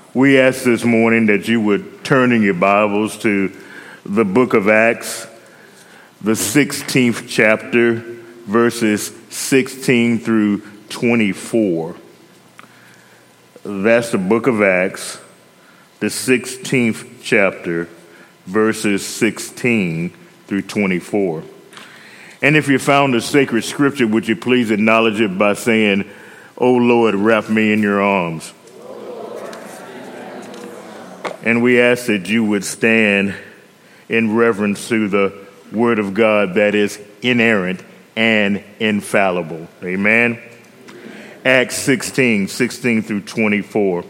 We ask this morning that you would turn in your Bibles to the book of Acts, the 16th chapter, verses 16 through 24. That's the book of Acts, the 16th chapter, verses 16 through 24. And if you found a sacred scripture, would you please acknowledge it by saying, "O Lord, wrap me in your arms." And we ask that you would stand in reverence to the word of God that is inerrant and infallible. Amen. Acts 16 through 24.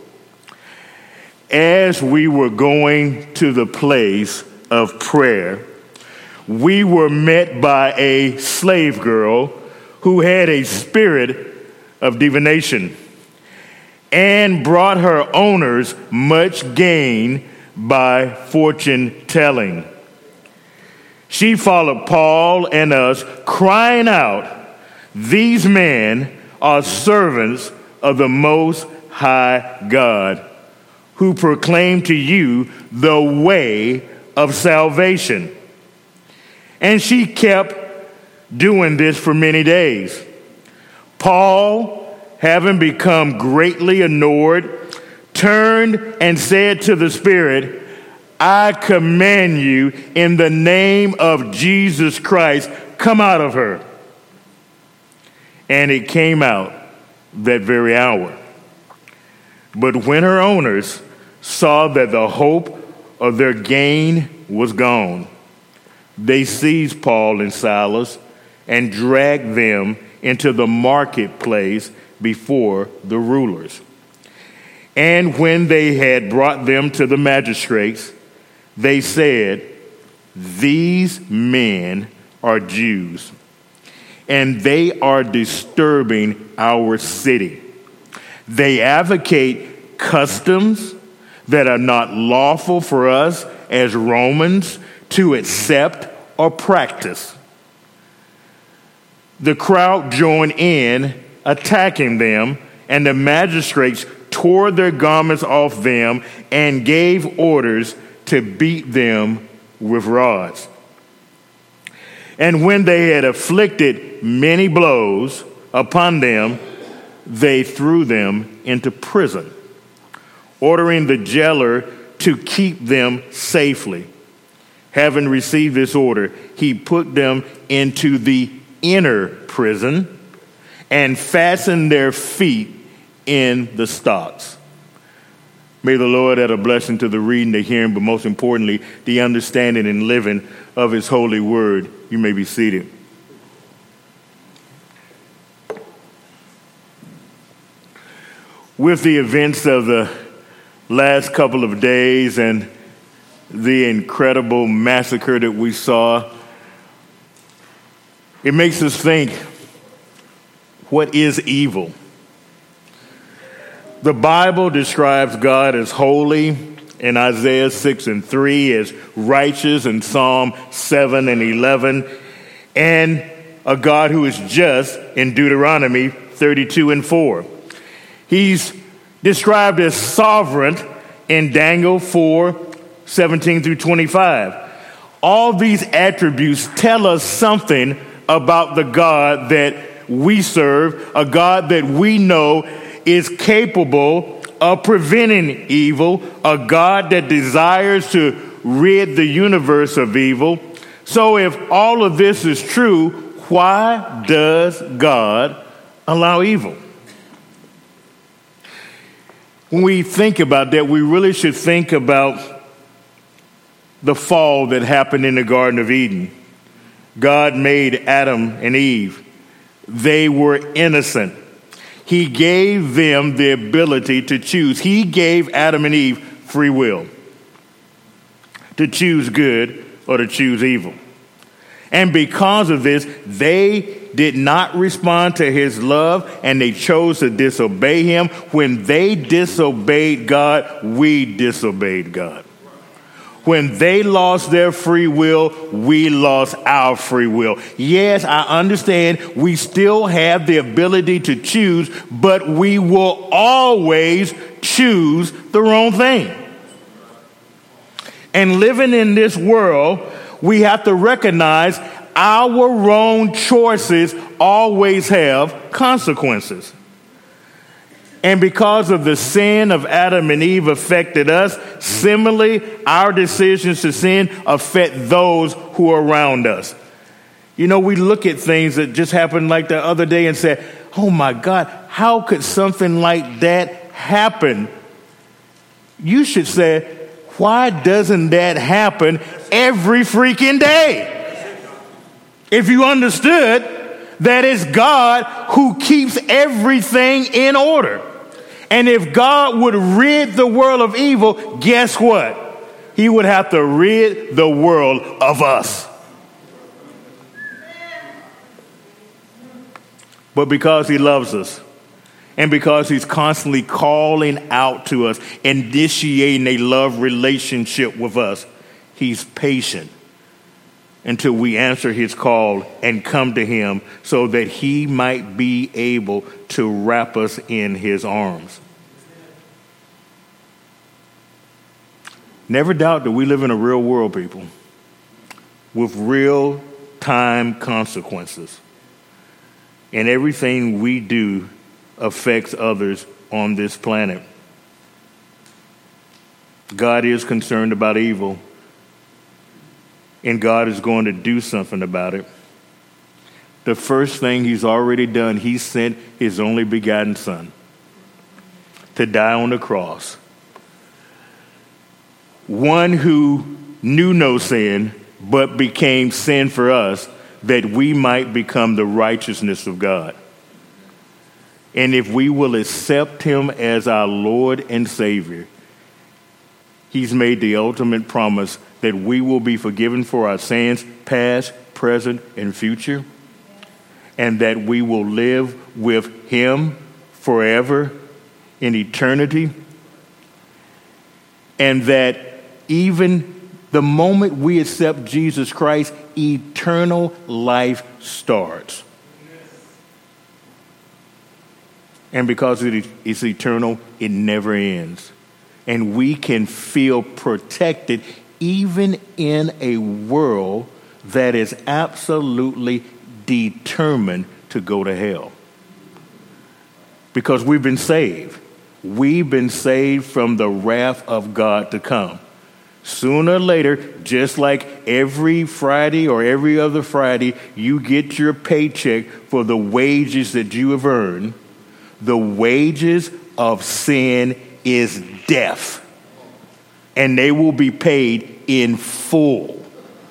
As we were going to the place of prayer, we were met by a slave girl who had a spirit of divination and brought her owners much gain by fortune telling. She followed Paul and us, crying out, "These men are servants of the Most High God, who proclaim to you the way of salvation." And she kept doing this for many days. Paul, having become greatly annoyed, turned and said to the spirit, "I command you in the name of Jesus Christ, come out of her." And it came out that very hour. But when her owners saw that the hope of their gain was gone, they seized Paul and Silas and dragged them into the marketplace before the rulers. And when they had brought them to the magistrates, they said, "These men are Jews, and they are disturbing our city. They advocate customs that are not lawful for us as Romans to accept or practice." The crowd joined in, attacking them, and the magistrates tore their garments off them and gave orders to beat them with rods. And when they had inflicted many blows upon them, they threw them into prison, ordering the jailer to keep them safely. Having received this order, he put them into the inner prison and fasten their feet in the stocks. May the Lord add a blessing to the reading, the hearing, but most importantly, the understanding and living of his holy word. You may be seated. With the events of the last couple of days and the incredible massacre that we saw, it makes us think, what is evil? The Bible describes God as holy in Isaiah 6:3, as righteous in Psalm 7:11, and a God who is just in Deuteronomy 32:4. He's described as sovereign in Daniel 4:17 through 25. All these attributes tell us something about the God that we serve, a God that we know is capable of preventing evil, a God that desires to rid the universe of evil. So if all of this is true, why does God allow evil? When we think about that, we really should think about the fall that happened in the Garden of Eden. God made Adam and Eve. They were innocent. He gave them the ability to choose. He gave Adam and Eve free will to choose good or to choose evil. And because of this, they did not respond to his love, and they chose to disobey him. When they disobeyed God, we disobeyed God. When they lost their free will, we lost our free will. Yes, I understand we still have the ability to choose, but we will always choose the wrong thing. And living in this world, we have to recognize our wrong choices always have consequences. And because of the sin of Adam and Eve affected us, similarly, our decisions to sin affect those who are around us. You know, we look at things that just happened like the other day and say, oh my God, how could something like that happen? You should say, why doesn't that happen every freaking day? If you understood that it's God who keeps everything in order. And if God would rid the world of evil, guess what? He would have to rid the world of us. But because he loves us, and because he's constantly calling out to us, initiating a love relationship with us, he's patient until we answer his call and come to him so that he might be able to wrap us in his arms. Never doubt that we live in a real world, people, with real time consequences. And everything we do affects others on this planet. God is concerned about evil, and God is going to do something about it. The first thing he's already done, he sent his only begotten son to die on the cross. One who knew no sin, but became sin for us, that we might become the righteousness of God. And if we will accept him as our Lord and Savior, he's made the ultimate promise that we will be forgiven for our sins, past, present, and future, and that we will live with him forever in eternity, and that even the moment we accept Jesus Christ, eternal life starts. And because it is eternal, it never ends. And we can feel protected even in a world that is absolutely determined to go to hell. Because we've been saved. We've been saved from the wrath of God to come. Sooner or later, just like every Friday or every other Friday, you get your paycheck for the wages that you have earned. The wages of sin is death, and they will be paid in full.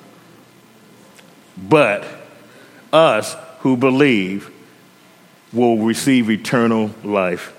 But us who believe will receive eternal life.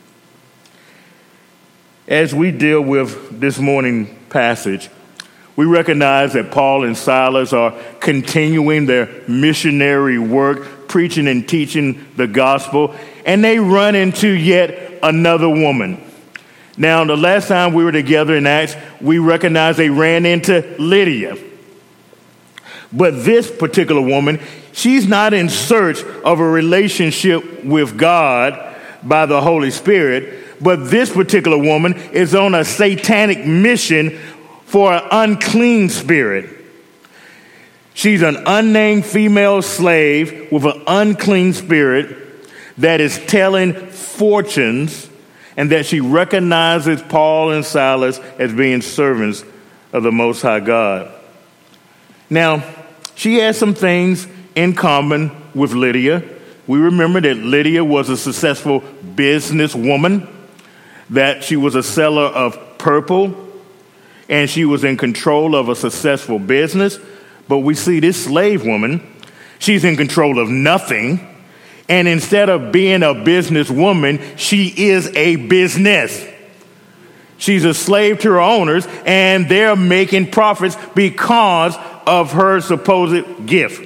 As we deal with this morning passage, we recognize that Paul and Silas are continuing their missionary work, preaching and teaching the gospel, and they run into yet another woman. Now, the last time we were together in Acts, we recognized they ran into Lydia. But this particular woman, she's not in search of a relationship with God by the Holy Spirit, but this particular woman is on a satanic mission for an unclean spirit. She's an unnamed female slave with an unclean spirit that is telling fortunes, and that she recognizes Paul and Silas as being servants of the Most High God. Now, she has some things in common with Lydia. We remember that Lydia was a successful businesswoman, that she was a seller of purple, and she was in control of a successful business. But we see this slave woman, she's in control of nothing. And instead of being a businesswoman, she is a business. She's a slave to her owners, and they're making profits because of her supposed gift.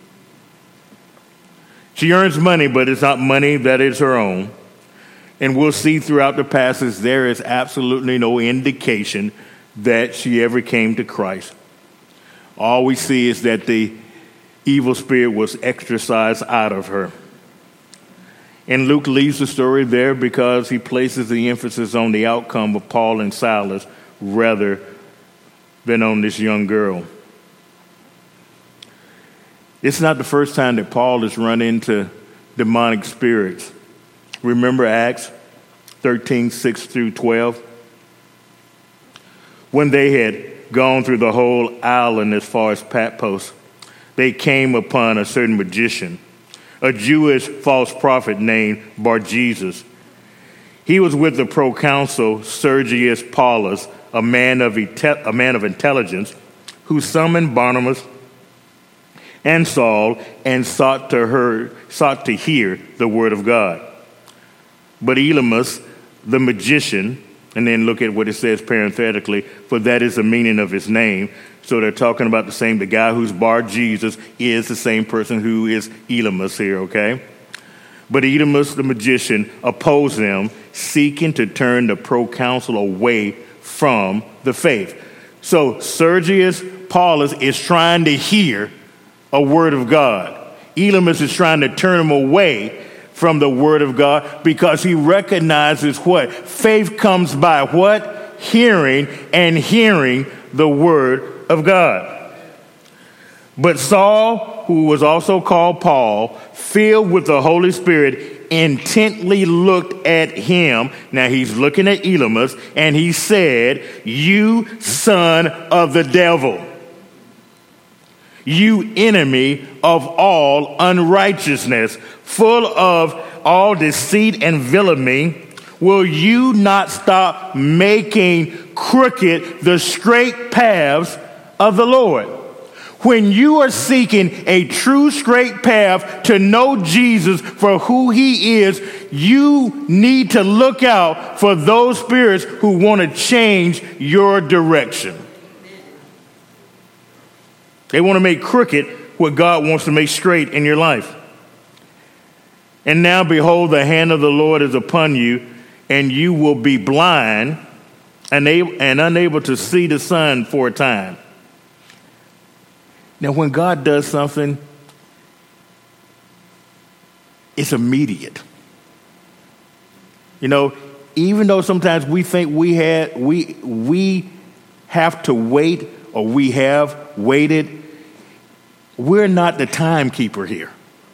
She earns money, but it's not money that is her own. And we'll see throughout the passage there is absolutely no indication that she ever came to Christ. All we see is that the evil spirit was exorcised out of her. And Luke leaves the story there because he places the emphasis on the outcome of Paul and Silas rather than on this young girl. It's not the first time that Paul has run into demonic spirits. Remember Acts 13, 6 through 12? When they had gone through the whole island as far as Patmos, they came upon a certain magician, a Jewish false prophet named Bar-Jesus. He was with the proconsul Sergius Paulus, a man of intelligence, who summoned Barnabas and Saul and sought to hear the word of God. But Elymas, the magician, and then look at what it says parenthetically, for that is the meaning of his name. So they're talking about the guy who's Bar-Jesus is the same person who is Elymas here, okay? But Elymas, the magician, opposed them, seeking to turn the proconsul away from the faith. So Sergius Paulus is trying to hear a word of God. Elymas is trying to turn him away from the word of God because he recognizes what? Faith comes by what? Hearing, and hearing the word of God. But Saul, who was also called Paul, filled with the Holy Spirit, intently looked at him. Now he's looking at Elymas, and he said, "You son of the devil, you enemy of all unrighteousness, full of all deceit and villainy, will you not stop making crooked the straight paths of the Lord?" When you are seeking a true straight path to know Jesus for who he is, you need to look out for those spirits who want to change your direction. They want to make crooked what God wants to make straight in your life. And now, behold, the hand of the Lord is upon you, and you will be blind and unable to see the sun for a time. Now, when God does something, it's immediate. You know, even though sometimes we think we have to wait, or we have waited, we're not the timekeeper here.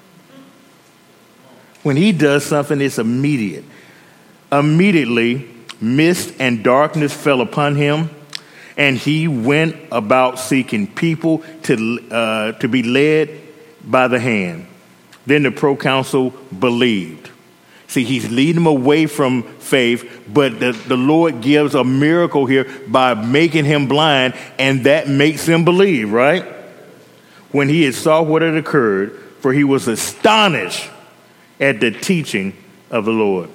When he does something, it's immediate. Immediately, mist and darkness fell upon him, and he went about seeking people to be led by the hand. Then the proconsul believed. See, he's leading them away from faith, but the Lord gives a miracle here by making him blind, and that makes him believe, right? When he had saw what had occurred, for he was astonished at the teaching of the Lord.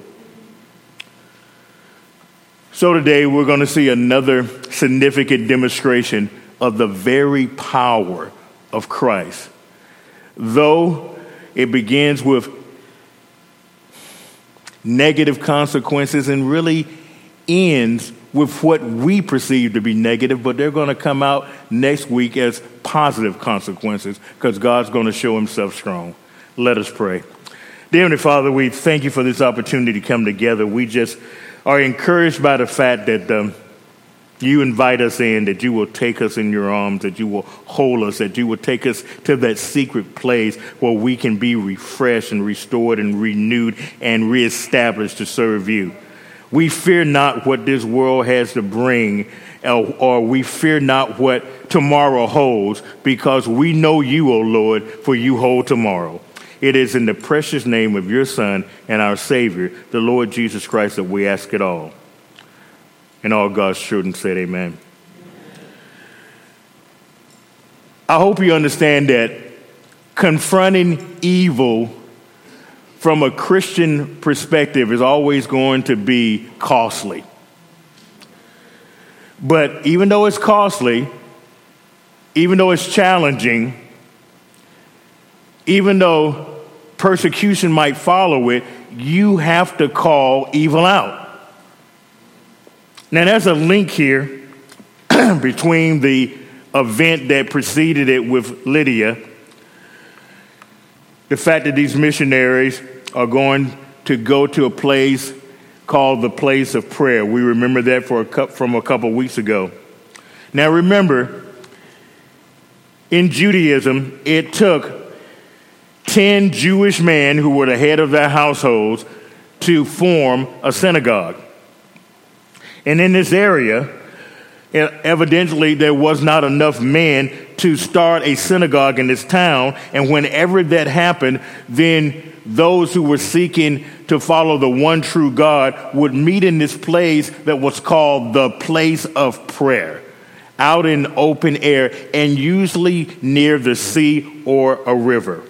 So today we're going to see another significant demonstration of the very power of Christ. Though it begins with negative consequences and really ends with what we perceive to be negative, but they're going to come out next week as positive consequences because God's going to show himself strong. Let us pray. Dear Heavenly Father, we thank you for this opportunity to come together. We just are encouraged by the fact that you invite us in, that you will take us in your arms, that you will hold us, that you will take us to that secret place where we can be refreshed and restored and renewed and reestablished to serve you. We fear not what this world has to bring, or we fear not what tomorrow holds, because we know you, O Lord, for you hold tomorrow. It is in the precious name of your Son and our Savior, the Lord Jesus Christ, that we ask it all. And all God's children said amen. I hope you understand that confronting evil from a Christian perspective is always going to be costly. But even though it's costly, even though it's challenging, even though persecution might follow it, you have to call evil out. Now, there's a link here between the event that preceded it with Lydia, the fact that these missionaries are going to go to a place called the place of prayer. We remember that from a couple weeks ago. Now remember, in Judaism, it took 10 Jewish men who were the head of their households to form a synagogue. And in this area, evidently there was not enough men to start a synagogue in this town. And whenever that happened, then those who were seeking to follow the one true God would meet in this place that was called the place of prayer, out in open air, and usually near the sea or a river.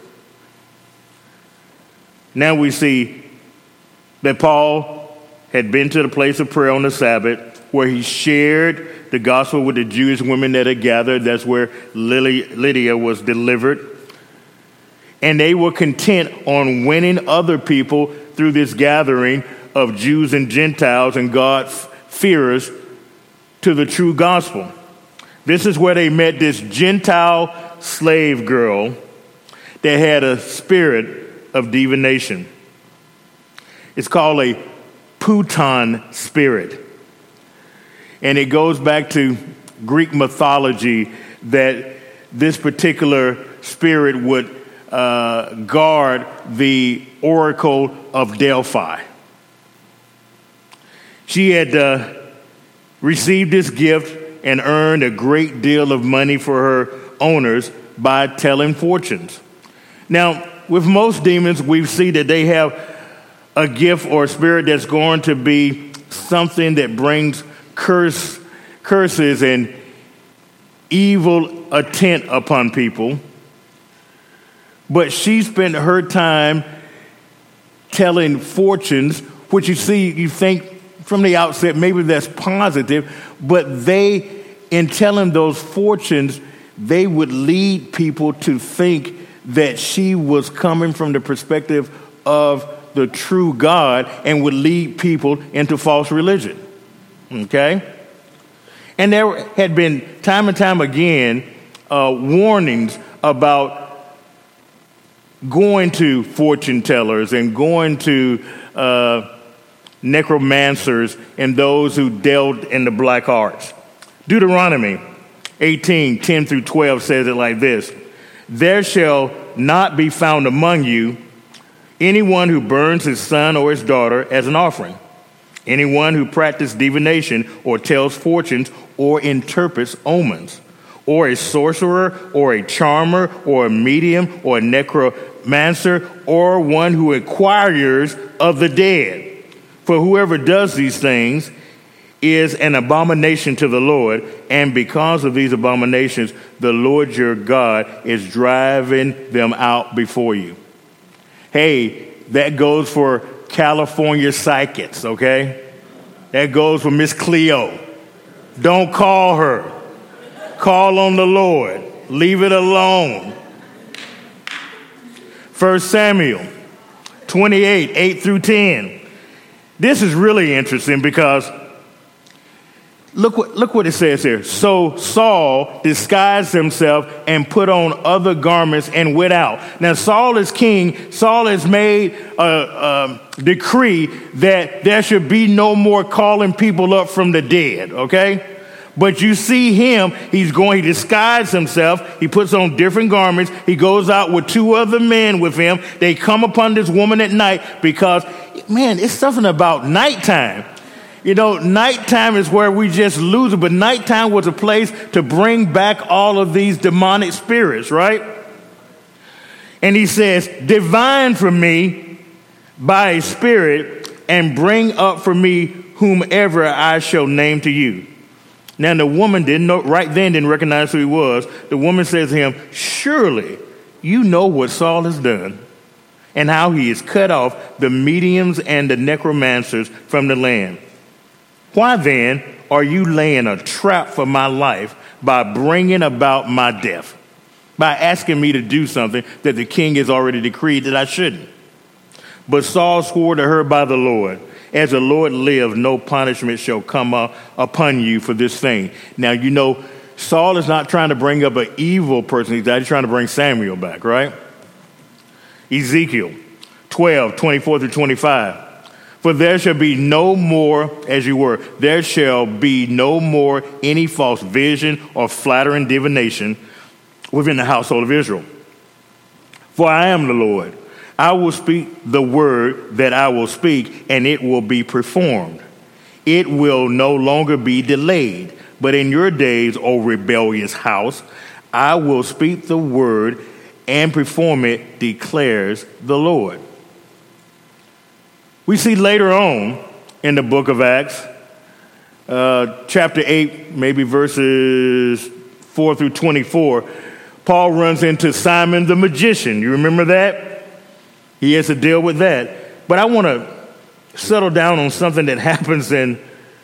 Now we see that Paul had been to the place of prayer on the Sabbath, where he shared the gospel with the Jewish women that had gathered. That's where Lydia was delivered. And they were content on winning other people through this gathering of Jews and Gentiles and God-fearers to the true gospel. This is where they met this Gentile slave girl that had a spirit of divination. It's called a Puton spirit. And it goes back to Greek mythology that this particular spirit would guard the oracle of Delphi. She had received this gift and earned a great deal of money for her owners by telling fortunes. Now, with most demons, we see that they have a gift or a spirit that's going to be something that brings curses and evil intent upon people. But she spent her time telling fortunes, which you think from the outset, maybe that's positive, but in telling those fortunes, they would lead people to think that she was coming from the perspective of the true God and would lead people into false religion. Okay? And there had been time and time again warnings about going to fortune tellers and going to necromancers and those who dealt in the black arts. Deuteronomy 18:10 through 12 says it like this: "There shall not be found among you anyone who burns his son or his daughter as an offering, anyone who practices divination or tells fortunes or interprets omens, or a sorcerer or a charmer or a medium or a necromancer or one who inquires of the dead. For whoever does these things is an abomination to the Lord, and because of these abominations, the Lord your God is driving them out before you." Hey, that goes for California psychics, okay? That goes for Miss Cleo. Don't call her. Call on the Lord. Leave it alone. 1 Samuel 28, 8 through 10. This is really interesting because look what it says here. "So Saul disguised himself and put on other garments and went out." Now Saul is king. Saul has made a decree that there should be no more calling people up from the dead, okay? But you see him, he disguised himself. He puts on different garments. He goes out with 2 other men with him. They come upon this woman at night because, man, it's something about nighttime. You know, nighttime is where we just lose it, but nighttime was a place to bring back all of these demonic spirits, right? And he says, "Divine for me by a spirit, and bring up for me whomever I shall name to you." Now the woman didn't recognize who he was. The woman says to him, "Surely you know what Saul has done, and how he has cut off the mediums and the necromancers from the land. Why then are you laying a trap for my life by bringing about my death, by asking me to do something that the king has already decreed that I shouldn't?" But Saul swore to her by the Lord, "As the Lord lives, no punishment shall come upon you for this thing." Now, you know, Saul is not trying to bring up an evil person. He's actually trying to bring Samuel back, right? Ezekiel 12, 24 through 25. For there shall be no more, as you were, there shall be no more any false vision or flattering divination within the household of Israel. For I am the Lord. I will speak the word that I will speak, and it will be performed. It will no longer be delayed. But in your days, O rebellious house, I will speak the word and perform it, declares the Lord. We see later on in the book of Acts, chapter 8, maybe verses 4 through 24, Paul runs into Simon the magician. You remember that? He has to deal with that. But I want to settle down on something that happens in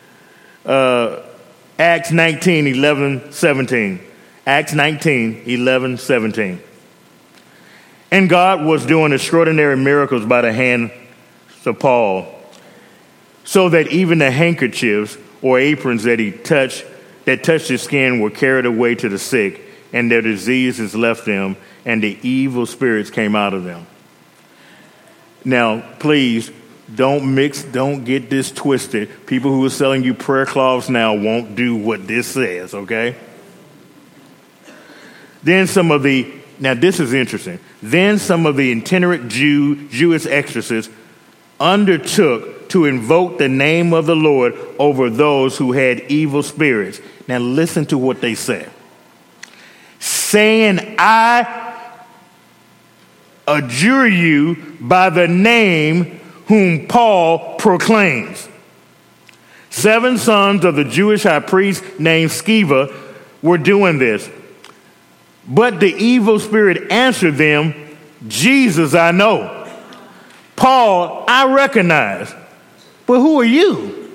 Acts 19, 11, 17. Acts 19, 11, 17. And God was doing extraordinary miracles by the hand of Paul, so that even the handkerchiefs or aprons that touched his skin were carried away to the sick, and their diseases left them, and the evil spirits came out of them. Now, please, don't get this twisted. People who are selling you prayer cloths now won't do what this says, okay? Now this is interesting. Then some of the itinerant Jewish exorcists undertook to invoke the name of the Lord over those who had evil spirits. Now listen to what they said. Saying, I adjure you by the name whom Paul proclaims. 7 sons of the Jewish high priest named Sceva were doing this. But the evil spirit answered them, Jesus I know. Paul I recognize. But who are you?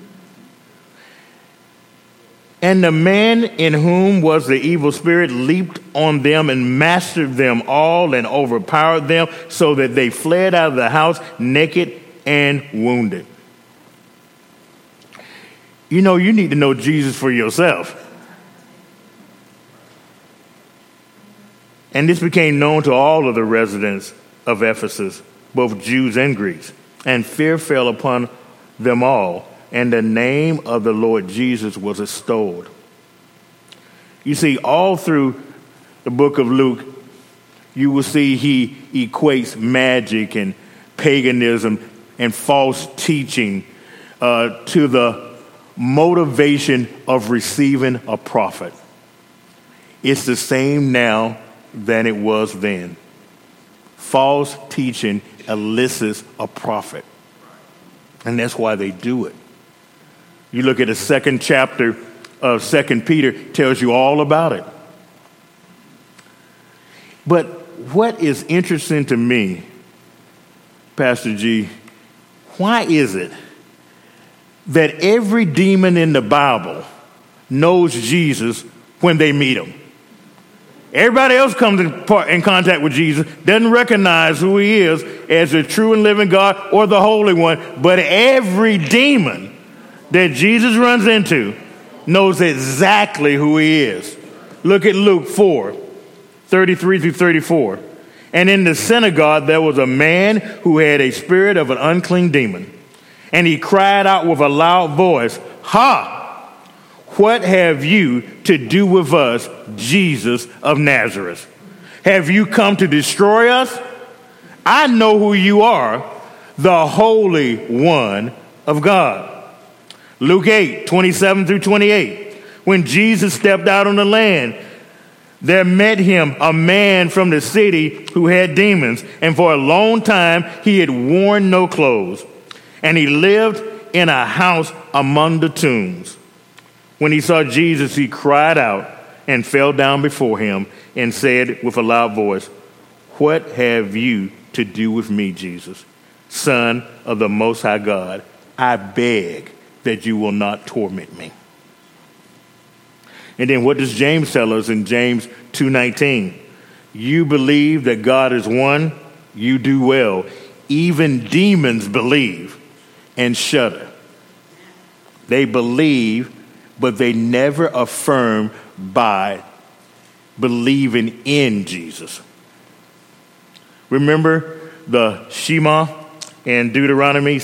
And the man in whom was the evil spirit leaped on them and mastered them all and overpowered them, so that they fled out of the house naked and wounded. You know, you need to know Jesus for yourself. And this became known to all of the residents of Ephesus, both Jews and Greeks. And fear fell upon them all, and the name of the Lord Jesus was extolled. You see, all through the book of Luke, you will see he equates magic and paganism and false teaching to the motivation of receiving a prophet. It's the same now than it was then. False teaching elicits a prophet. And that's why they do it. You look at the 2nd chapter of 2 Peter, tells you all about it. But what is interesting to me, Pastor G, why is it that every demon in the Bible knows Jesus when they meet him? Everybody else comes in contact with Jesus, doesn't recognize who he is as the true and living God or the Holy One, but every demon that Jesus runs into knows exactly who he is. Look at Luke 4, 33 through 34. And in the synagogue there was a man who had a spirit of an unclean demon, and he cried out with a loud voice, "Ha! What have you to do with us, Jesus of Nazareth? Have you come to destroy us? I know who you are, the Holy One of God." Luke 8, 27 through 28. When Jesus stepped out on the land, there met him a man from the city who had demons, and for a long time he had worn no clothes, and he lived in a house among the tombs. When he saw Jesus, he cried out and fell down before him and said with a loud voice, "What have you to do with me, Jesus, Son of the Most High God? I beg that you will not torment me." And then what does James tell us in James 2:19? You believe that God is one, you do well. Even demons believe and shudder. They believe, but they never affirm by believing in Jesus. Remember the Shema in Deuteronomy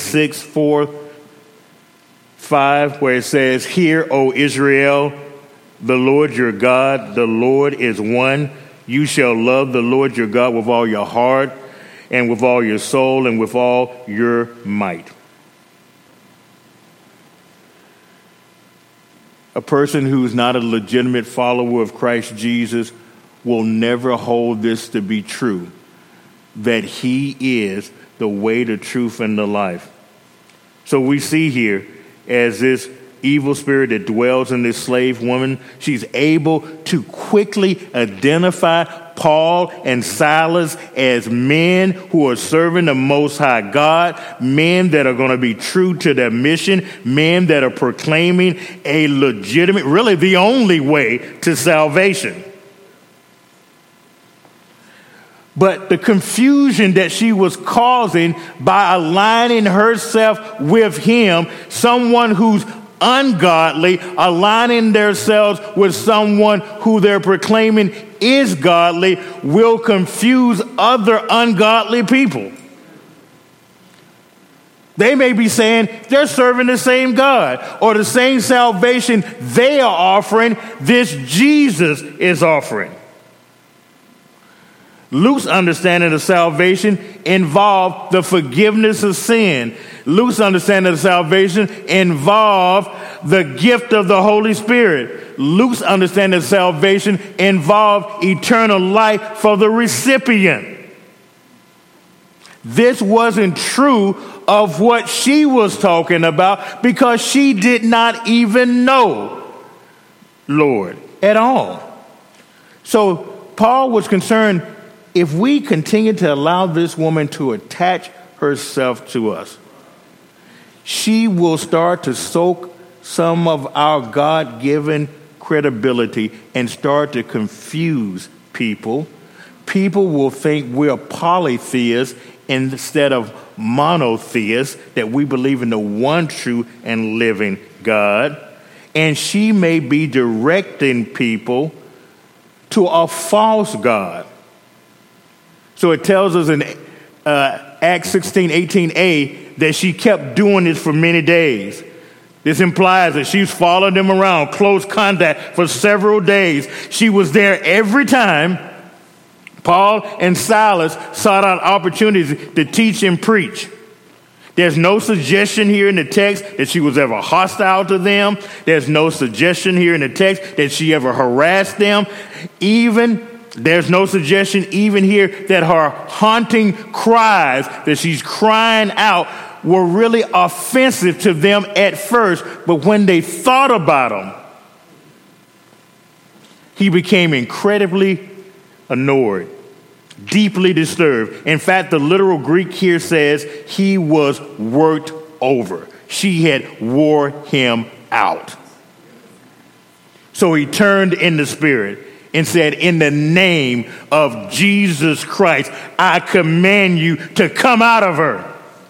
6:4-5, where it says, "Hear, O Israel, the Lord your God, the Lord is one. You shall love the Lord your God with all your heart and with all your soul and with all your might." A person who's not a legitimate follower of Christ Jesus will never hold this to be true, that he is the way, the truth, and the life. So we see here, as this evil spirit that dwells in this slave woman, she's able to quickly identify Paul and Silas as men who are serving the Most High God, men that are going to be true to their mission, men that are proclaiming a legitimate, really the only way to salvation. But the confusion that she was causing by aligning herself with him, someone who's ungodly, aligning themselves with someone who they're proclaiming is godly, will confuse other ungodly people. They may be saying they're serving the same God, or the same salvation they are offering, this Jesus is offering. Luke's understanding of salvation involved the forgiveness of sin. Luke's understanding of salvation involved the gift of the Holy Spirit. Luke's understanding of salvation involved eternal life for the recipient. This wasn't true of what she was talking about, because she did not even know Lord at all. So Paul was concerned, if we continue to allow this woman to attach herself to us, she will start to soak some of our God-given credibility and start to confuse people. People will think we're polytheists instead of monotheists, that we believe in the one true and living God. And she may be directing people to a false God. So it tells us in Acts 16:18a that she kept doing this for many days. This implies that she's following them around, close contact for several days. She was there every time Paul and Silas sought out opportunities to teach and preach. There's no suggestion here in the text that she was ever hostile to them. There's no suggestion here in the text that she ever harassed them. There's no suggestion even here that her haunting cries that she's crying out were really offensive to them at first, but when they thought about him, he became incredibly annoyed, deeply disturbed. In fact, the literal Greek here says he was worked over. She had wore him out. So he turned in the spirit and said, "In the name of Jesus Christ, I command you to come out of her."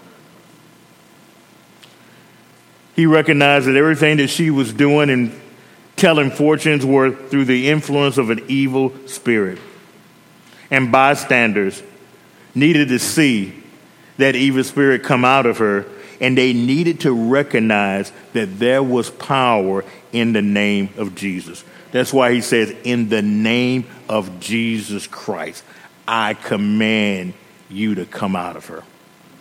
He recognized that everything that she was doing and telling fortunes were through the influence of an evil spirit. And bystanders needed to see that evil spirit come out of her, and they needed to recognize that there was power in the name of Jesus. That's why he says, "In the name of Jesus Christ, I command you to come out of her."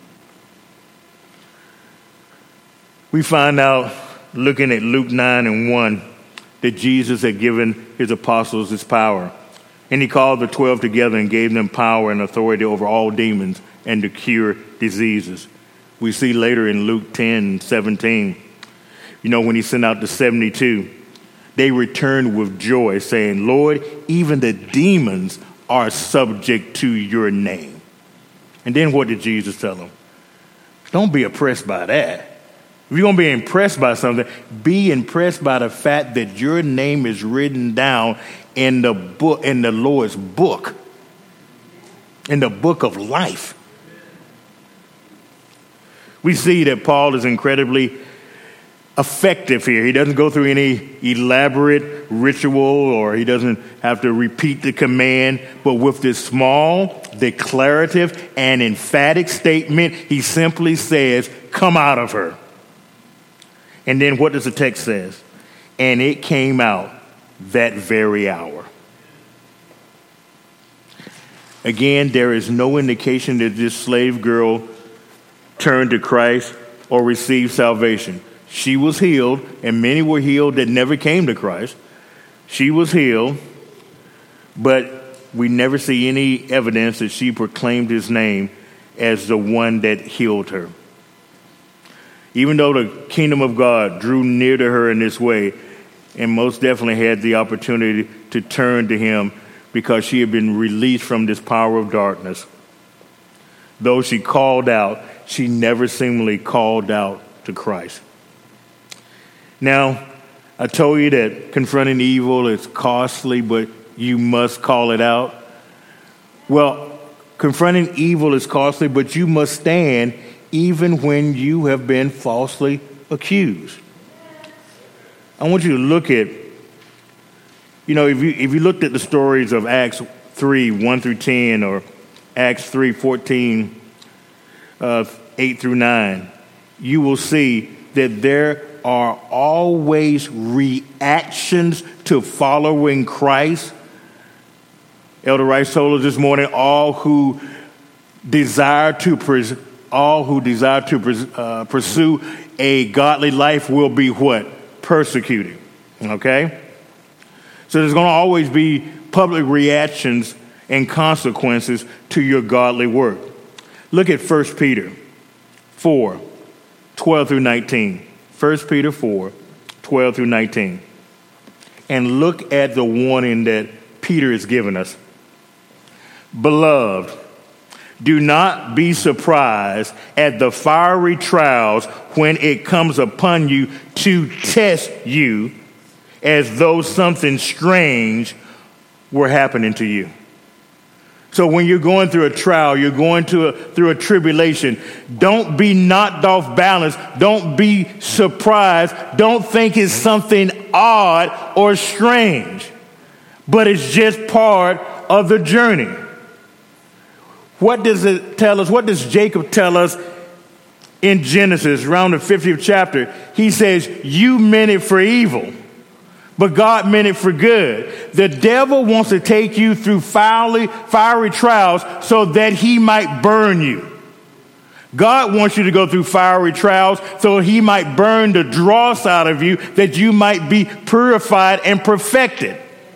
We find out, looking at Luke 9:1, that Jesus had given his apostles his power. And he called the 12 together and gave them power and authority over all demons and to cure diseases. We see later in Luke 10:17, when he sent out the 72, they returned with joy, saying, "Lord, even the demons are subject to your name." And then what did Jesus tell them? Don't be oppressed by that. If you're going to be impressed by something, be impressed by the fact that your name is written down in the book, in the Lord's book, in the book of life. We see that Paul is incredibly effective here. He doesn't go through any elaborate ritual, or he doesn't have to repeat the command. But with this small, declarative, and emphatic statement, he simply says, come out of her. And then what does the text say? And it came out that very hour. Again, there is no indication that this slave girl turned to Christ or received salvation. She was healed, and many were healed that never came to Christ. She was healed, but we never see any evidence that she proclaimed his name as the one that healed her. Even though the kingdom of God drew near to her in this way, and most definitely had the opportunity to turn to him because she had been released from this power of darkness, though she called out, she never seemingly called out to Christ. Now, I told you that confronting evil is costly, but you must call it out. Well, confronting evil is costly, but you must stand even when you have been falsely accused. I want you to look at, if you looked at the stories of Acts 3, 1 through 10, or Acts 3, 14, 8 through 9, you will see that there are always reactions to following Christ. Elder Rice told us this morning, all who desire to pursue a godly life will be what? Persecuted. Okay? So there's going to always be public reactions and consequences to your godly work. Look at 1 Peter 4, 12 through 19. 1 Peter 4, 12 through 19. And look at the warning that Peter is giving us. Beloved, do not be surprised at the fiery trials when it comes upon you to test you, as though something strange were happening to you. So when you're going through a trial, you're going through a tribulation, don't be knocked off balance. Don't be surprised. Don't think it's something odd or strange, but it's just part of the journey. What does it tell us? What does Jacob tell us in Genesis, around the 50th chapter? He says, you meant it for evil, but God meant it for good. The devil wants to take you through fiery trials so that he might burn you. God wants you to go through fiery trials so he might burn the dross out of you, that you might be purified and perfected.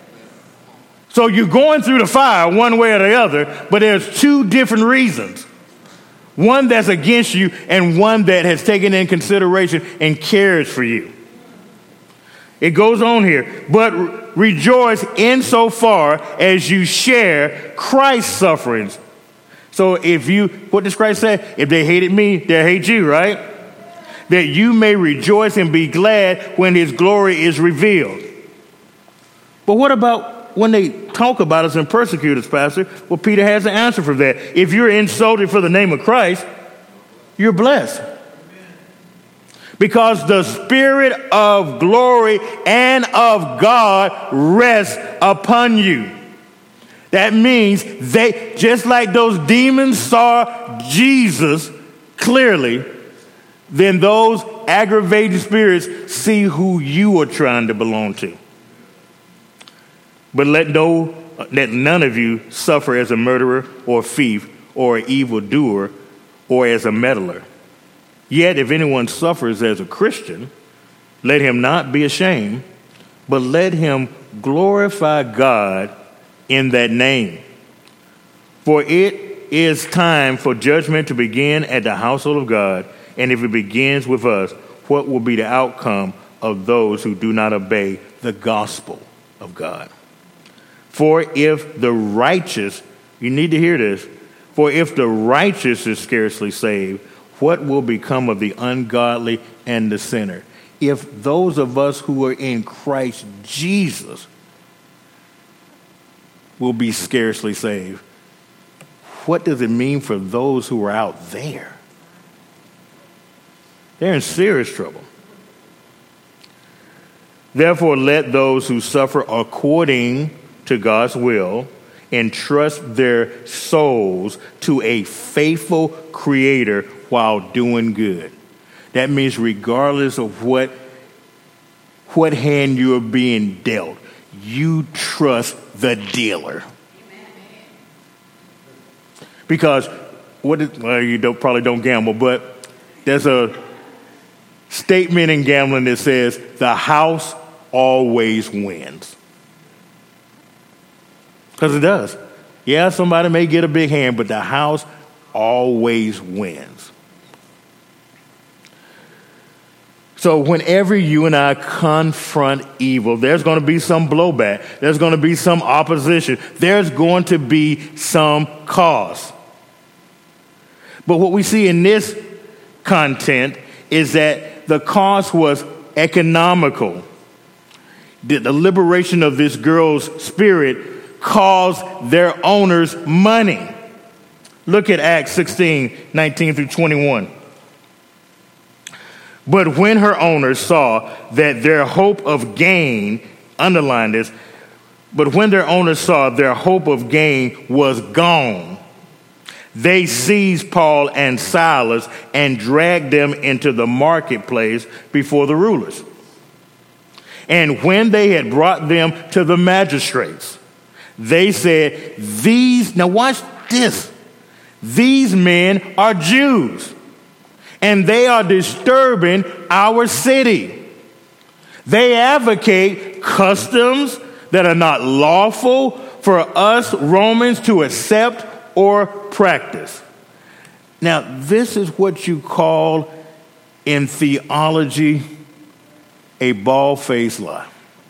So you're going through the fire one way or the other, but there's two different reasons. One that's against you and one that has taken in consideration and cares for you. It goes on here, but rejoice insofar as you share Christ's sufferings. So what does Christ say? If they hated me, they'll hate you, right? That you may rejoice and be glad when his glory is revealed. But what about when they talk about us and persecute us, Pastor? Well, Peter has an answer for that. If you're insulted for the name of Christ, you're blessed. Because the Spirit of glory and of God rests upon you. That means they, just like those demons saw Jesus clearly, then those aggravating spirits see who you are trying to belong to. But let none of you suffer as a murderer or thief or an evildoer or as a meddler. Yet if anyone suffers as a Christian, let him not be ashamed, but let him glorify God in that name. For it is time for judgment to begin at the household of God, and if it begins with us, what will be the outcome of those who do not obey the gospel of God? For if the righteous, you need to hear this, for if the righteous is scarcely saved, what will become of the ungodly and the sinner? If those of us who are in Christ Jesus will be scarcely saved, what does it mean for those who are out there? They're in serious trouble. Therefore, let those who suffer according to God's will entrust their souls to a faithful Creator while doing good. That means regardless of what hand you're being dealt, you trust the dealer. Because probably don't gamble, but there's a statement in gambling that says the house always wins. Because it does. Yeah, somebody may get a big hand, but the house always wins. So whenever you and I confront evil, there's going to be some blowback. There's going to be some opposition. There's going to be some cause. But what we see in this content is that the cause was economical. The liberation of this girl's spirit caused their owners money. Look at Acts 16, 19 through 21. But when her owners saw that their hope of gain, underline this, but when their owners saw their hope of gain was gone, they seized Paul and Silas and dragged them into the marketplace before the rulers. And when they had brought them to the magistrates, they said, now watch this, these men are Jews, and they are disturbing our city. They advocate customs that are not lawful for us Romans to accept or practice. Now, this is what you call in theology a bald-faced lie.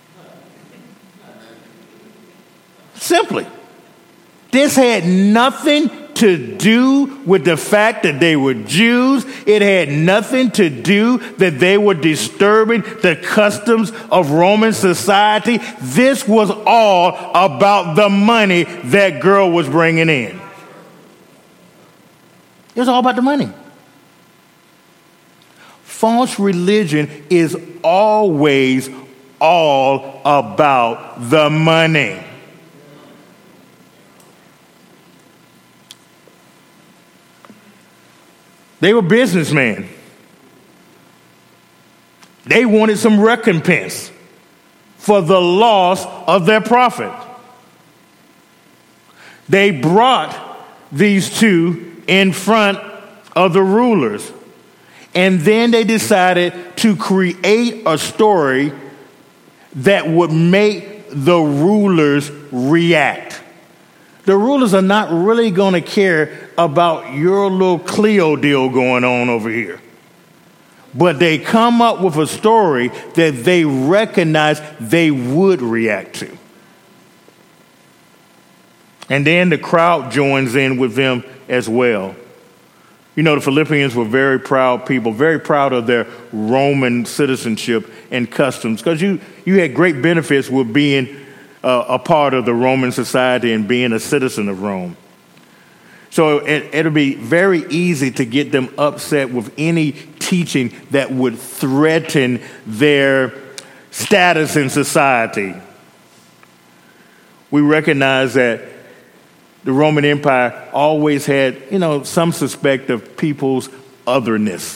Simply. This had nothing to do with the fact that they were Jews. It had nothing to do that they were disturbing the customs of Roman society. This was all about the money that girl was bringing in. It was all about the money. False religion is always all about the money. They were businessmen. They wanted some recompense for the loss of their profit. They brought these two in front of the rulers. And then they decided to create a story that would make the rulers react. The rulers are not really going to care about your little Cleo deal going on over here. But they come up with a story that they recognize they would react to. And then the crowd joins in with them as well. You know, the Philippians were very proud people, very proud of their Roman citizenship and customs, because you had great benefits with being a part of the Roman society and being a citizen of Rome. So it'll be very easy to get them upset with any teaching that would threaten their status in society. We recognize that the Roman Empire always had, some suspect of people's otherness,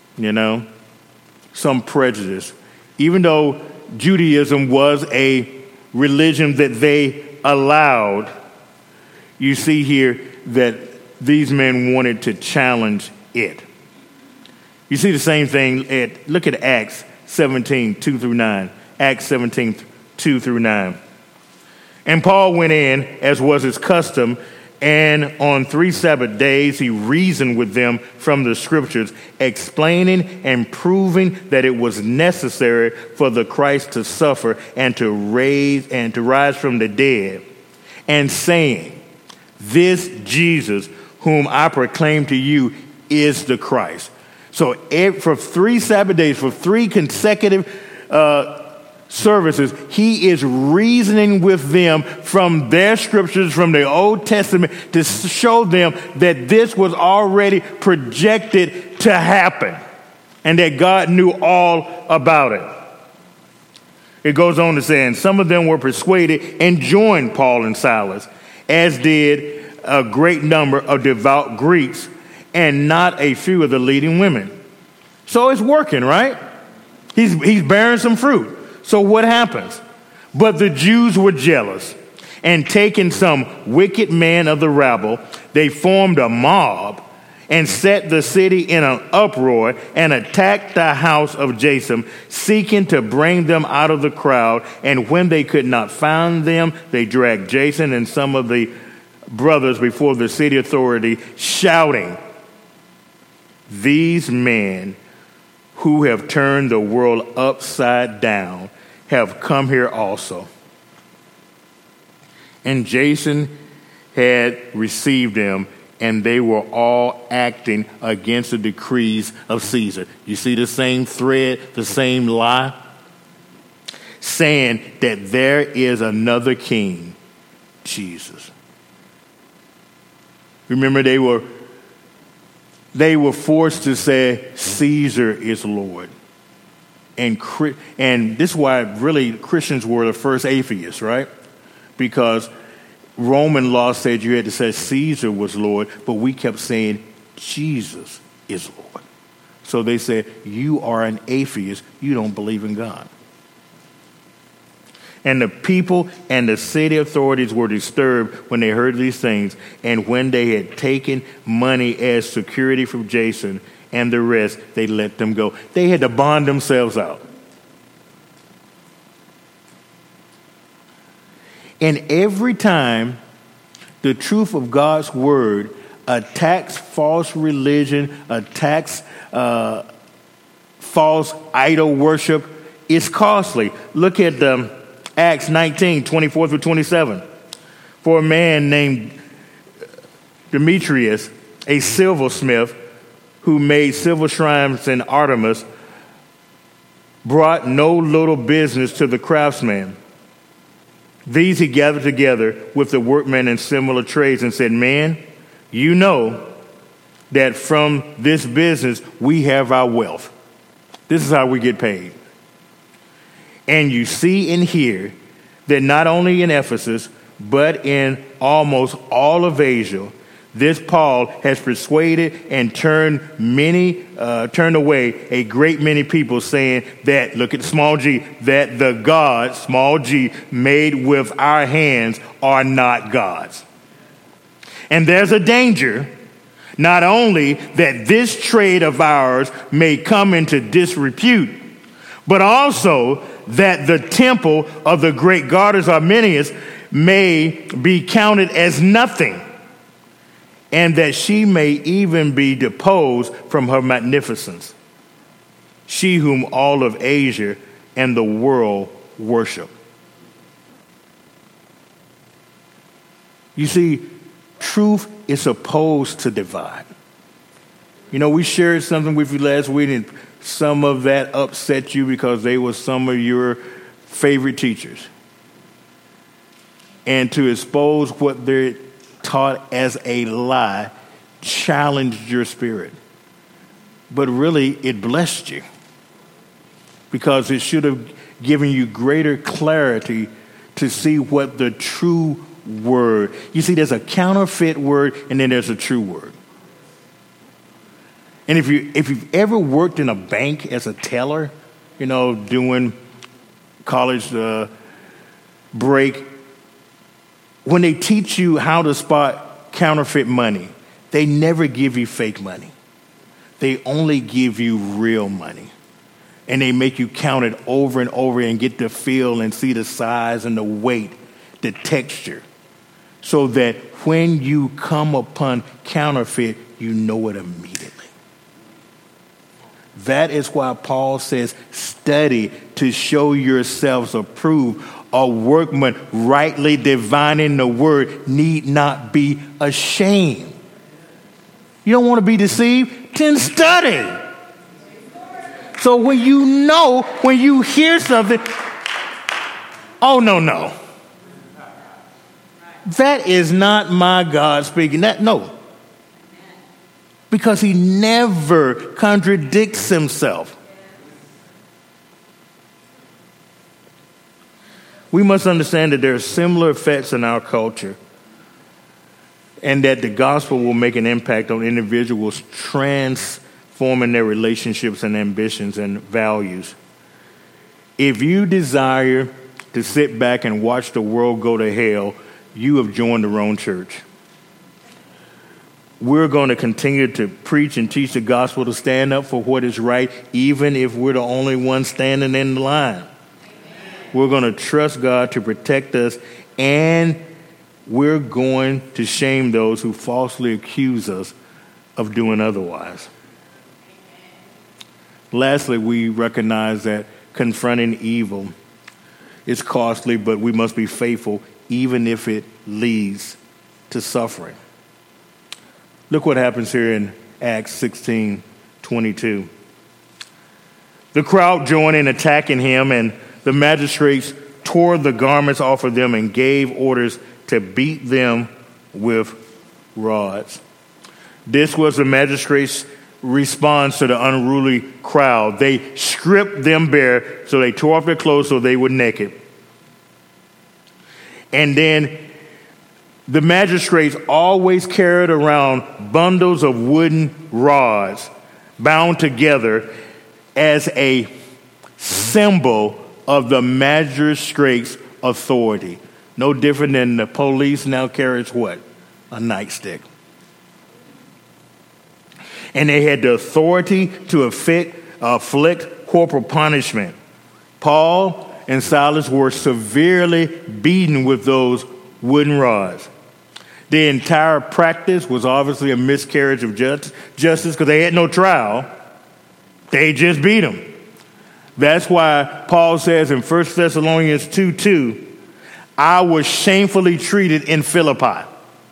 some prejudice. Even though Judaism was a religion that they allowed, you see here that these men wanted to challenge it. You see the same thing look at Acts 17, 2 through 9. Acts 17, 2 through 9. And Paul went in, as was his custom, and on 3 Sabbath days he reasoned with them from the scriptures, explaining and proving that it was necessary for the Christ to suffer and to rise from the dead, and saying, this Jesus whom I proclaim to you is the Christ. So for 3 Sabbath days, for 3 consecutive services, he is reasoning with them from their scriptures, from the Old Testament, to show them that this was already projected to happen and that God knew all about it. It goes on to say, and some of them were persuaded and joined Paul and Silas, as did a great number of devout Greeks and not a few of the leading women. So it's working, right? He's bearing some fruit. So what happens? But the Jews were jealous, and taking some wicked men of the rabble, they formed a mob and set the city in an uproar and attacked the house of Jason, seeking to bring them out of the crowd. And when they could not find them, they dragged Jason and some of the brothers before the city authority, shouting, "These men who have turned the world upside down have come here also." And Jason had received them, and they were all acting against the decrees of Caesar. You see the same thread, the same lie? Saying that there is another king, Jesus. Remember, they were forced to say, Caesar is Lord. And this is why really Christians were the first atheists, right? Because Roman law said you had to say Caesar was Lord, but we kept saying Jesus is Lord. So they said, you are an atheist. You don't believe in God. And the people and the city authorities were disturbed when they heard these things. And when they had taken money as security from Jason and the rest, they let them go. They had to bond themselves out. And every time the truth of God's word attacks false religion, attacks false idol worship, it's costly. Look at Acts 19, 24 through 27. For a man named Demetrius, a silversmith who made silver shrines in Artemis, brought no little business to the craftsmen. These he gathered together with the workmen in similar trades and said, "Men, you know that from this business we have our wealth." This is how we get paid. "And you see and hear that not only in Ephesus, but in almost all of Asia, this Paul has persuaded and turned away a great many people, saying that," look at small g, "that the gods, small g, made with our hands are not gods. And there's a danger, not only that this trade of ours may come into disrepute, but also that the temple of the great goddess Artemis may be counted as nothing, and that she may even be deposed from her magnificence, she whom all of Asia and the world worship." You see, truth is supposed to divide. You know, we shared something with you last week, and some of that upset you because they were some of your favorite teachers. And to expose what they're taught as a lie challenged your spirit. But really, it blessed you because it should have given you greater clarity to see what the true word. You see, there's a counterfeit word and then there's a true word. And if you've ever worked in a bank as a teller, you know, doing college break, when they teach you how to spot counterfeit money, they never give you fake money. They only give you real money. And they make you count it over and over and get the feel and see the size and the weight, the texture, so that when you come upon counterfeit, you know it immediately. That is why Paul says, study to show yourselves approved, a workman rightly dividing the word, need not be ashamed. You don't want to be deceived? Then study. So when you hear something, oh, no. That is not my God speaking. No. Because he never contradicts himself. We must understand that there are similar effects in our culture and that the gospel will make an impact on individuals, transforming their relationships and ambitions and values. If you desire to sit back and watch the world go to hell, you have joined the wrong church. We're going to continue to preach and teach the gospel, to stand up for what is right, even if we're the only ones standing in the line. We're going to trust God to protect us, and we're going to shame those who falsely accuse us of doing otherwise. Lastly, we recognize that confronting evil is costly, but we must be faithful even if it leads to suffering. Look what happens here in Acts 16:22. The crowd joined in attacking him, and the magistrates tore the garments off of them and gave orders to beat them with rods. This was the magistrates' response to the unruly crowd. They stripped them bare, so they tore off their clothes so they were naked. And then the magistrates always carried around bundles of wooden rods bound together as a symbol of the magistrate's authority. No different than the police now carries what? A nightstick. And they had the authority to afflict corporal punishment. Paul and Silas were severely beaten with those wooden rods. The entire practice was obviously a miscarriage of justice because they had no trial. They just beat them. That's why Paul says in 1 Thessalonians 2:2, I was shamefully treated in Philippi.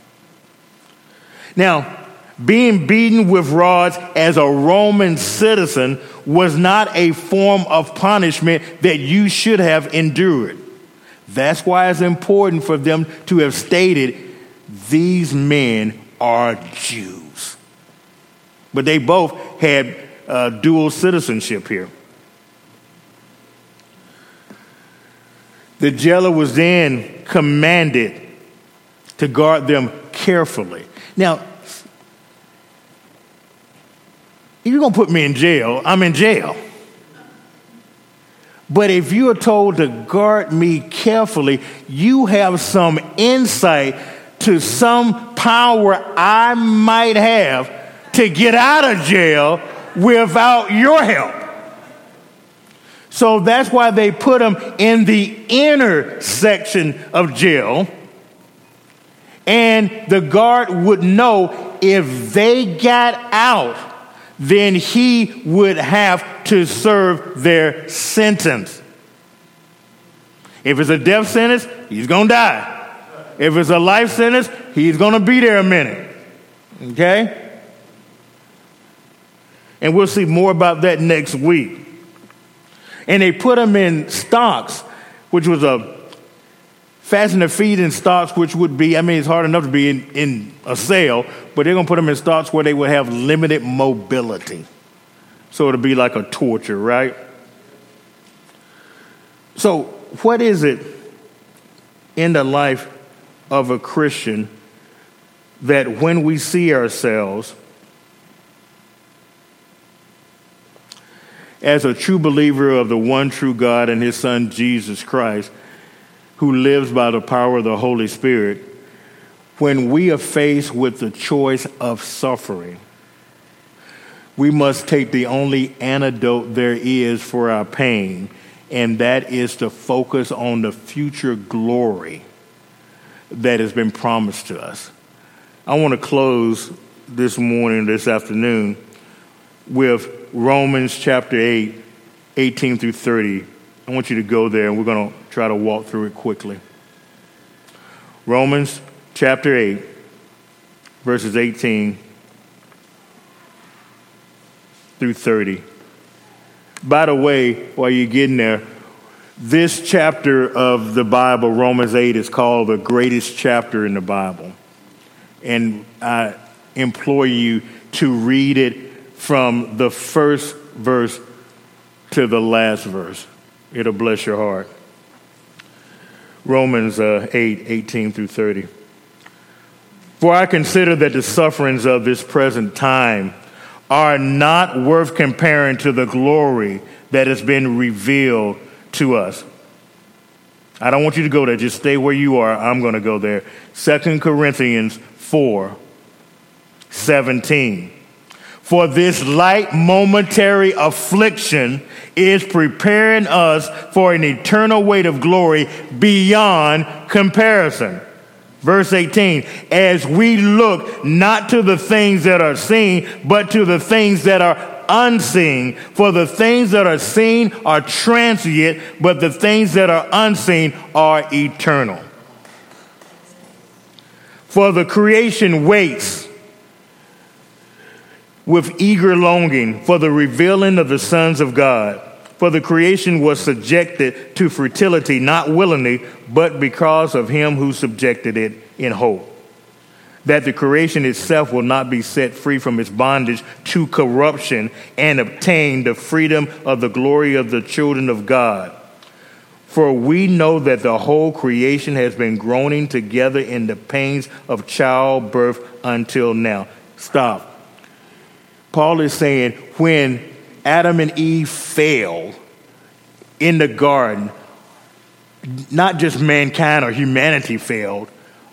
Now, being beaten with rods as a Roman citizen was not a form of punishment that you should have endured. That's why it's important for them to have stated, these men are Jews. But they both had dual citizenship here. The jailer was then commanded to guard them carefully. Now, if you're going to put me in jail, I'm in jail. But if you are told to guard me carefully, you have some insight to some power I might have to get out of jail without your help. So that's why they put them in the inner section of jail. And the guard would know if they got out, then he would have to serve their sentence. If it's a death sentence, he's going to die. If it's a life sentence, he's going to be there a minute. Okay? And we'll see more about that next week. And they put them in stocks, which was fasten their feet in stocks, which would be, it's hard enough to be in a cell, but they're going to put them in stocks where they would have limited mobility. So it'll be like a torture, right? So what is it in the life of a Christian that when we see ourselves as a true believer of the one true God and his son Jesus Christ, who lives by the power of the Holy Spirit, when we are faced with the choice of suffering, we must take the only antidote there is for our pain, and that is to focus on the future glory that has been promised to us. I want to close this afternoon, with Romans chapter 8, 18 through 30. I want you to go there, and we're going to try to walk through it quickly. Romans chapter 8, verses 18 through 30. By the way, while you're getting there, this chapter of the Bible, Romans 8, is called the greatest chapter in the Bible. And I implore you to read it from the first verse to the last verse. It'll bless your heart. Romans 8:18 through 30. For I consider that the sufferings of this present time are not worth comparing to the glory that has been revealed to us. I don't want you to go there. Just stay where you are. I'm going to go there. 2 Corinthians 4:17. For this light momentary affliction is preparing us for an eternal weight of glory beyond comparison. Verse 18, as we look not to the things that are seen, but to the things that are unseen. For the things that are seen are transient, but the things that are unseen are eternal. For the creation waits with eager longing for the revealing of the sons of God. For the creation was subjected to fertility, not willingly, but because of him who subjected it in hope, that the creation itself will not be set free from its bondage to corruption and obtain the freedom of the glory of the children of God. For we know that the whole creation has been groaning together in the pains of childbirth until now. Stop. Paul is saying when Adam and Eve failed in the garden, not just mankind or humanity failed,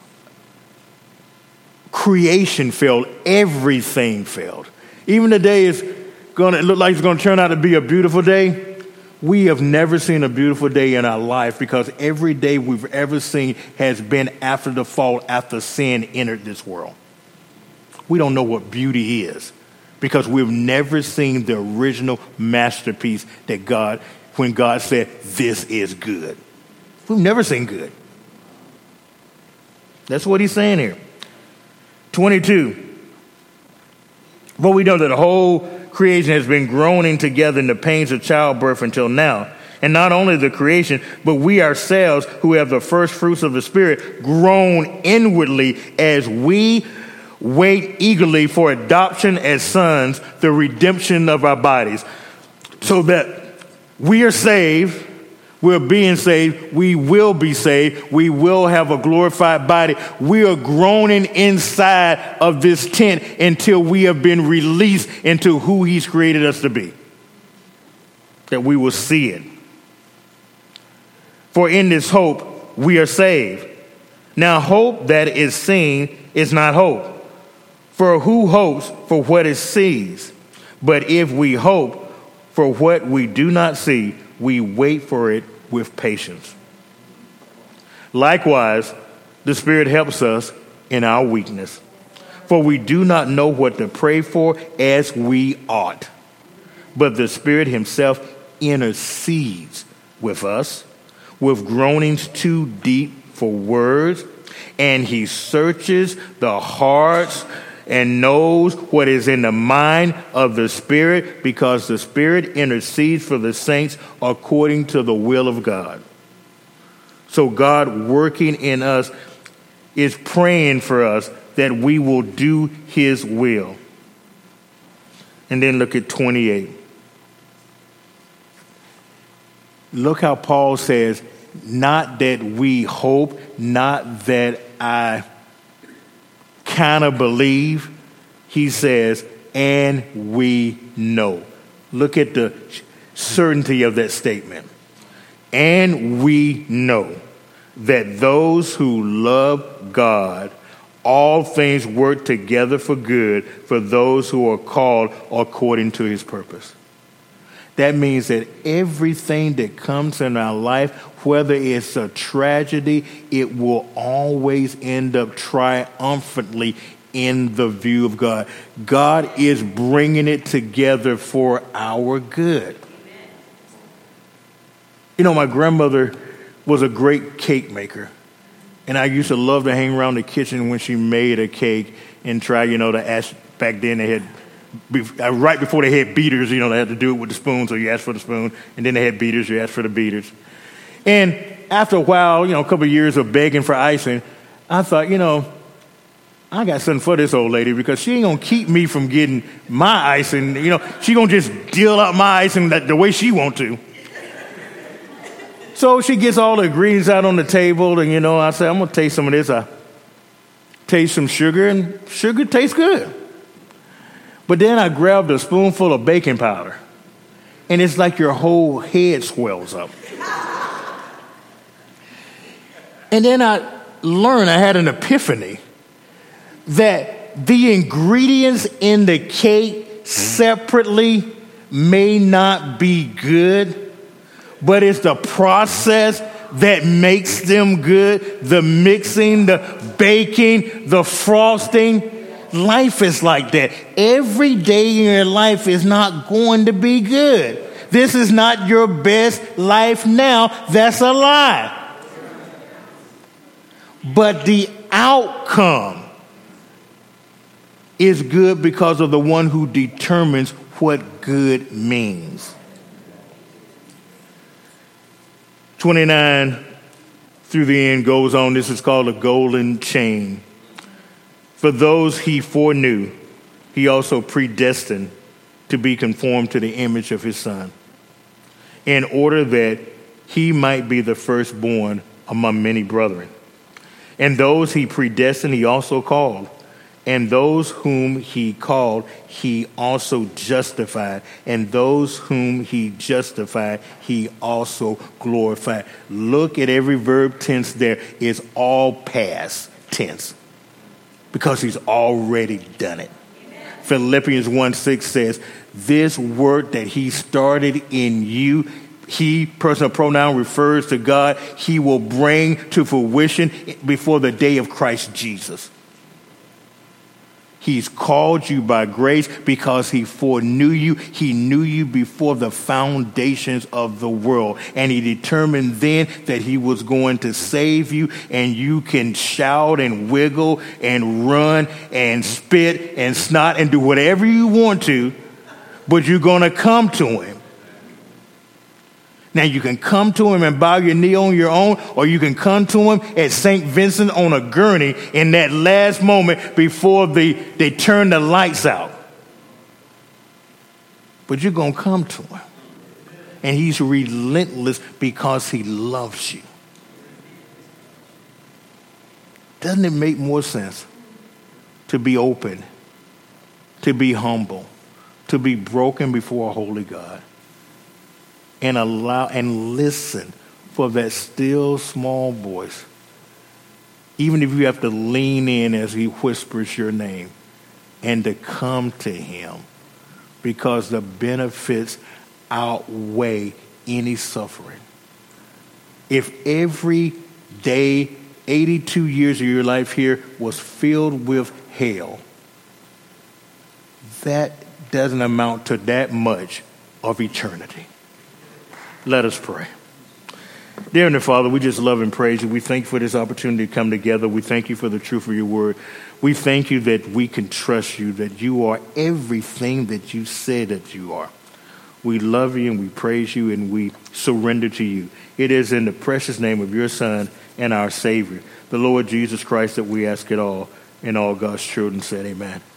creation failed, everything failed. Even today is going to look like it's going to turn out to be a beautiful day. We have never seen a beautiful day in our life because every day we've ever seen has been after the fall, after sin entered this world. We don't know what beauty is, because we've never seen the original masterpiece that God, when God said, this is good. We've never seen good. That's what he's saying here. 22. But we know that the whole creation has been groaning together in the pains of childbirth until now. And not only the creation, but we ourselves who have the first fruits of the Spirit groan inwardly as we wait eagerly for adoption as sons, the redemption of our bodies. So that we are saved, we're being saved, we will be saved, we will have a glorified body. We are groaning inside of this tent until we have been released into who he's created us to be, that we will see it. For in this hope we are saved. Now hope that is seen is not hope. For who hopes for what it sees? But if we hope for what we do not see, we wait for it with patience. Likewise, the Spirit helps us in our weakness. For we do not know what to pray for as we ought. But the Spirit himself intercedes with us with groanings too deep for words, and he searches the hearts and knows what is in the mind of the Spirit, because the Spirit intercedes for the saints according to the will of God. So God working in us is praying for us that we will do his will. And then look at 28. Look how Paul says, not that we hope, not that I kind of believe. He says, and we know. Look at the certainty of that statement. And we know that those who love God, all things work together for good for those who are called according to his purpose. That means that everything that comes in our life, whether it's a tragedy, it will always end up triumphantly in the view of God. God is bringing it together for our good. You know, my grandmother was a great cake maker. And I used to love to hang around the kitchen when she made a cake and try, to ask. Back then they had, right before they had beaters, they had to do it with the spoon, so you ask for the spoon. And then they had beaters, you ask for the beaters. And after a while, a couple of years of begging for icing, I thought, I got something for this old lady, because she ain't going to keep me from getting my icing. She going to just deal out my icing the way she want to. So she gets all the ingredients out on the table, and, I say, I'm going to taste some of this. I taste some sugar, and sugar tastes good. But then I grabbed a spoonful of baking powder, and it's like your whole head swells up. And then I had an epiphany that the ingredients in the cake separately may not be good, but it's the process that makes them good. The mixing, the baking, the frosting. Life is like that. Every day in your life is not going to be good. This is not your best life now. That's a lie. But the outcome is good because of the one who determines what good means. 29 through the end goes on. This is called a golden chain. For those he foreknew, he also predestined to be conformed to the image of his Son, in order that he might be the firstborn among many brethren. And those he predestined, he also called. And those whom he called, he also justified. And those whom he justified, he also glorified. Look at every verb tense there. It's all past tense because he's already done it. Philippians 1:6 says, this work that he started in you, he, personal pronoun, refers to God, he will bring to fruition before the day of Christ Jesus. He's called you by grace because he foreknew you. He knew you before the foundations of the world. And he determined then that he was going to save you. And you can shout and wiggle and run and spit and snot and do whatever you want to, but you're going to come to him. Now, you can come to him and bow your knee on your own, or you can come to him at St. Vincent on a gurney in that last moment before they turn the lights out. But you're going to come to him. And he's relentless because he loves you. Doesn't it make more sense to be open, to be humble, to be broken before a holy God? And allow and listen for that still small voice, even if you have to lean in as he whispers your name, and to come to him, because the benefits outweigh any suffering. If every day, 82 years of your life here was filled with hell, that doesn't amount to that much of eternity. Let us pray. Dear Heavenly Father, we just love and praise you. We thank you for this opportunity to come together. We thank you for the truth of your word. We thank you that we can trust you, that you are everything that you say that you are. We love you and we praise you and we surrender to you. It is in the precious name of your Son and our Savior, the Lord Jesus Christ, that we ask it all. And all God's children said amen.